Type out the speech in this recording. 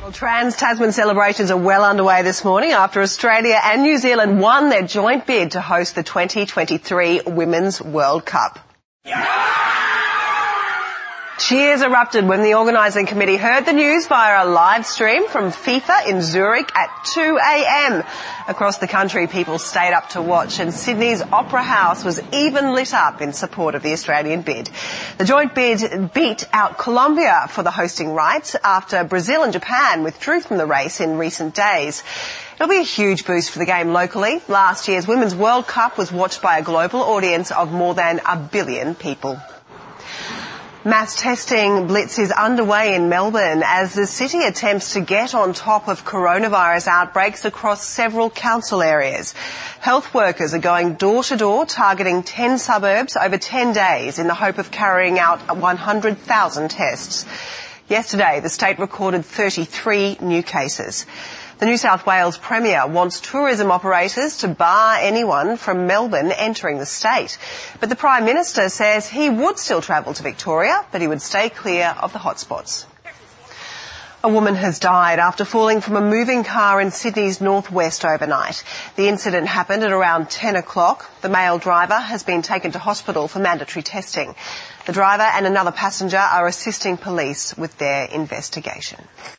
Well, Trans-Tasman celebrations are well underway this morning after Australia and New Zealand won their joint bid to host the 2023 Women's World Cup. Cheers erupted when the organising committee heard the news via a live stream from FIFA in Zurich at 2 a.m. Across the country, people stayed up to watch, and Sydney's Opera House was even lit up in support of the Australian bid. The joint bid beat out Colombia for the hosting rights after Brazil and Japan withdrew from the race in recent days. It'll be a huge boost for the game locally. Last year's Women's World Cup was watched by a global audience of more than 1 billion people. Mass testing blitz is underway in Melbourne as the city attempts to get on top of coronavirus outbreaks across several council areas. Health workers are going door to door, targeting 10 suburbs over 10 days in the hope of carrying out 100,000 tests. Yesterday, the state recorded 33 new cases. The New South Wales Premier wants tourism operators to bar anyone from Melbourne entering the state. But the Prime Minister says he would still travel to Victoria, but he would stay clear of the hotspots. A woman has died after falling from a moving car in Sydney's northwest overnight. The incident happened at around 10 o'clock. The male driver has been taken to hospital for mandatory testing. The driver and another passenger are assisting police with their investigation.